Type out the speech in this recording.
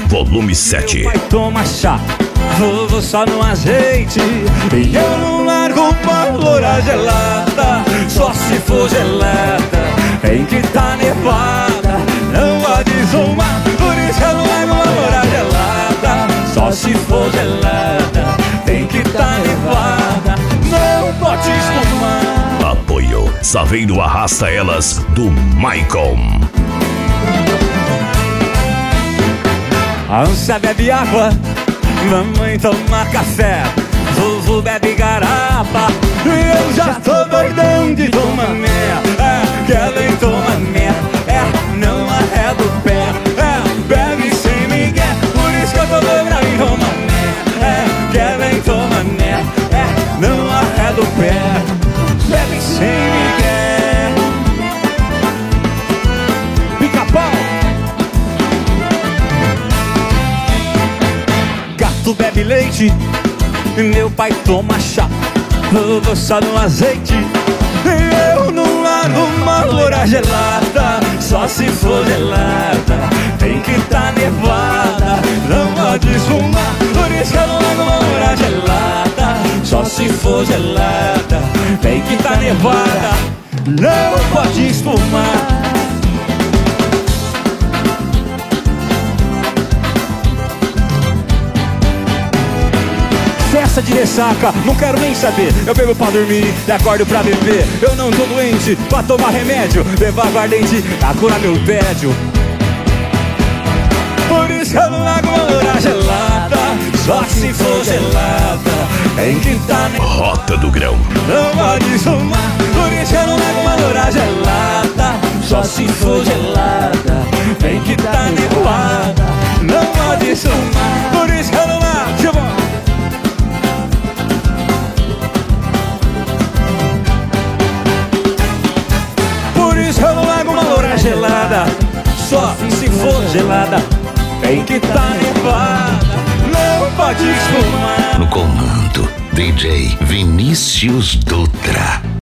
volume 7. Meu pai toma chá, vou só no azeite. E eu não largo uma loura gelada, só se for gelada. Tem que tá nevada, não pode zoar. Por isso eu não largo uma loura gelada, só se for gelada. Tem que tá nevada, não pode espumar. Apoio Saveiro Arrasta Elas, do Maicon. A ânsia bebe água, mamãe toma café, vovô bebe garapa. E eu já tô doidão de tomar mé. Quer toma mé, não arreda o pé. Bebe sem migué, por isso que eu tô doidão de tomar mé. Quer toma mé, não arreda o pé. Bebe sem migué. Pica-pau. Gato bebe leite, meu pai toma chá, vou só no azeite. Eu não largo uma loura gelada, só se for gelada. Tem que tá nevada, não pode espumar. Por isso que eu não largo uma loura gelada, só se for gelada. Tem que tá nevada, não pode espumar. Festa de ressaca, não quero nem saber. Eu bebo pra dormir e acordo pra beber. Eu não tô doente pra tomar remédio, levar aguardente a curar meu tédio. Por isso que eu não largo uma loura gelada, só se for gelada. Tem que tá Rota do Grão. não pode somar. Por isso que eu não largo uma loura gelada, só se for gelada. Tem que tá nevada, não pode somar. Por isso que eu não largo. Por isso eu não largo uma loura gelada, só se for gelada. Tem que tá nevada, não pode espumar. No comando, DJ Vinícius Dutra.